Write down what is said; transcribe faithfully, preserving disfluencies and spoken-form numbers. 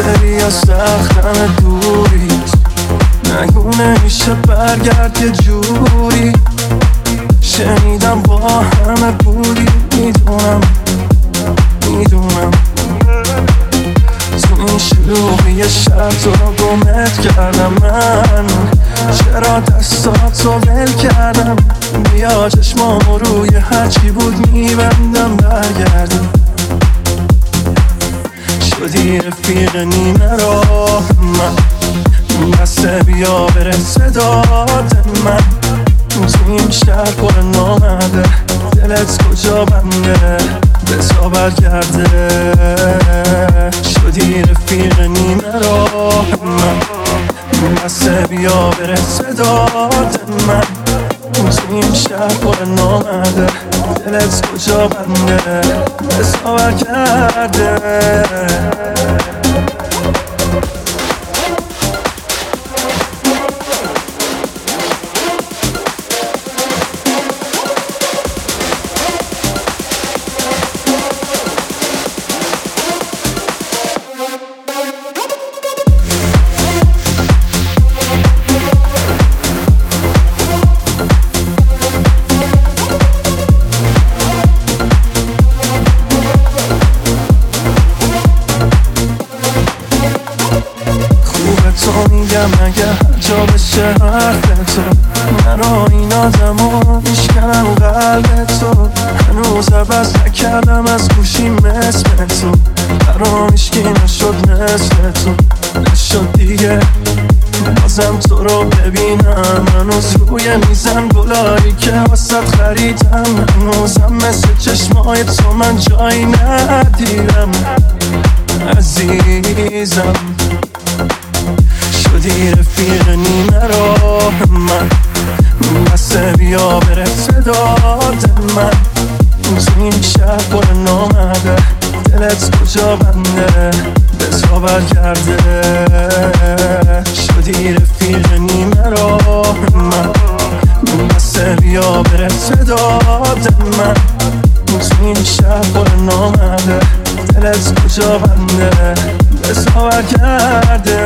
سری از سختم دوریست، نگو نمیشه برگرد یه جوری. شنیدم با همه بودی، میدونم میدونم تو این شلوغی شب تو رو گمت کردم. من چرا دستاتو ول کردم؟ بیا چشمامو روی هرچی بود میبندم برگردم. شدی رفیق نیمه راه من، بسته بیا بره صدات من. تو این شهر پر نامده، دلت کجا بنده بسا برگرده. شدی رفیق نیمه راه من، بسته بیا بره صدات من. تو این شهر پر نامده، دلت کجا بنده بسا برگرده. مگه هر جا بشه حرف تو، من رو این آدم رو میشکنم قلب تو. هنوز عوض نکردم از گوشی مثل تو، برام هیچکی نشد مثل تو. نشد دیگه بازم تو رو ببینم، هنوز روی میزم گلایی که واسط خریدم. هنوزم مثل چشمای تو من جایی ندیدم عزیزم. شدی رفیق نیمه راه من، بسته بیا بره صدات من. تو این شهر پر نامده، دلت کجا بنده بسا برگرده. شدی رفیق نیمه راه من، بسته بیا بره صدات من. تو این شهر پر نامده، دلت کجا بنده بسا برگرده.